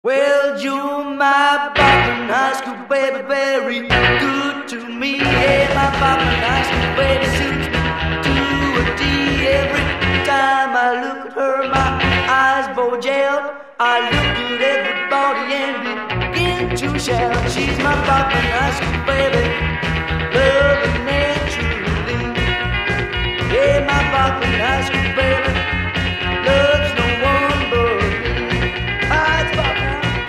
Well, you're my Boston High School baby, very good to me. Yeah, my Boston High School baby suits me to a T. Every time I look at her, my eyes bulge out. I look at everybody and begin to shout. She's my Boston High School baby, loving and truly. Yeah, my Boston High School baby loves no one but me. Ah, it's Boston.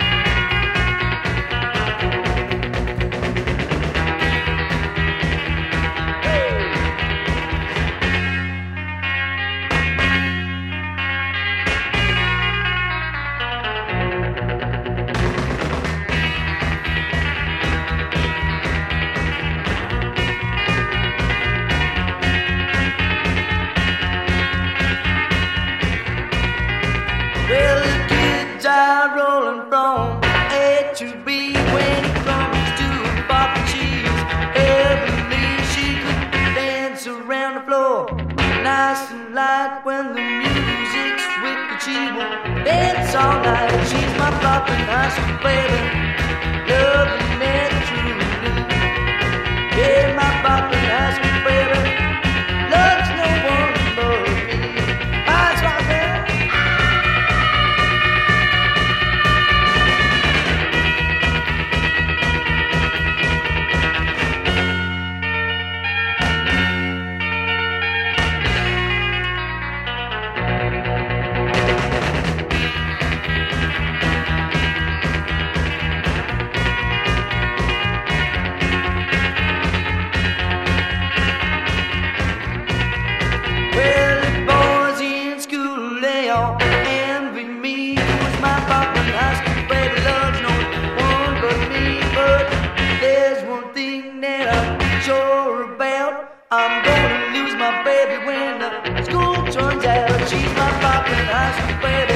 Well, the kids are rolling from A to B when it comes to pop and cheese. Heavenly, she could dance around the floor, nice and light. When the music's wicked, she will dance all night. She's my pop and high school baby, loving and truly. Yeah, my pop and high school baby loves no one but me. That's right there. Well, the boys in school, they all envy me. Who's my pop and high school baby loves no one but me. But there's one thing that I'm sure about. I'm gonna lose my baby when the school turns out. She's my pop and high school baby.